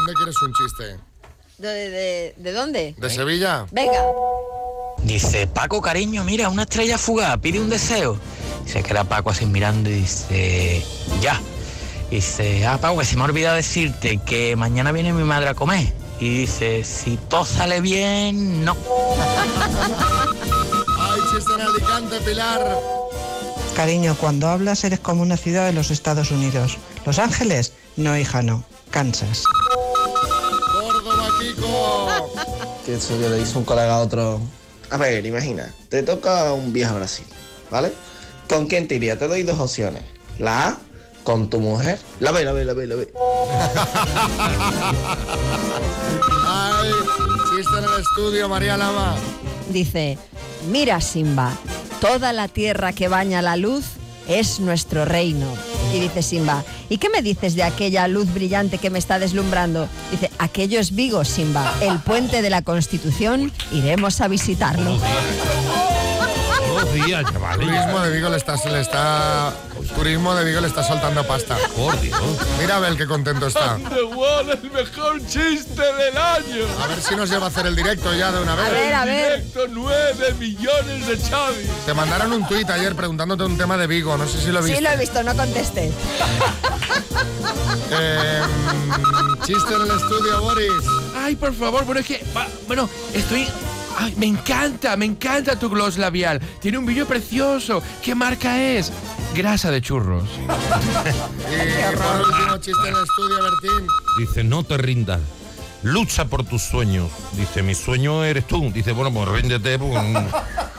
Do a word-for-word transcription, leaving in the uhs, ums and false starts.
dónde quieres un chiste? ¿De, de, de dónde? ¿De Sevilla? Venga. Dice, Paco, cariño, mira, una estrella fugaz, pide un deseo. Se queda Paco así mirando y dice, ya. Dice, ah, Paco, que se me ha olvidado decirte que mañana viene mi madre a comer. Y dice, si todo sale bien, no. Ay, chiste en Alicante, Pilar. Cariño, cuando hablas eres como una ciudad de los Estados Unidos. Los Ángeles, no, hija, no. Kansas. Córdoba, Kiko. Que eso que le dice un colega a otro. A ver, imagina, te toca un viaje a Brasil, ¿vale? ¿Con quién te iría? Te doy dos opciones. La A, con tu mujer. La B, la B, la B, la B. Ay, chiste en el estudio, María Lama. Dice, mira, Simba, toda la tierra que baña la luz es nuestro reino. Y dice Simba, ¿y qué me dices de aquella luz brillante que me está deslumbrando? Dice, aquello es Vigo, Simba, el puente de la Constitución, iremos a visitarlo. Buenos días, chavales. Turismo de Vigo le está, le está, Turismo de Vigo le está soltando pasta. Por Dios. Mira, Abel, qué contento está. The Wall, el mejor chiste del año. A ver si nos lleva a hacer el directo ya de una vez. A ver, a ver. Directo nueve millones de Xavi. Te mandaron un tuit ayer preguntándote un tema de Vigo, no sé si lo viste. Sí, lo he visto, no contesté. Eh, chiste en el estudio, Boris. Ay, por favor, bueno, es que, va, bueno, estoy... Ay, me encanta, me encanta tu gloss labial. Tiene un brillo precioso. ¿Qué marca es? Grasa de churros. Y por último, chiste en el estudio, Bertín. Dice, no te rindas. Lucha por tus sueños. Dice, mi sueño eres tú. Dice, bueno, pues ríndete. Pues,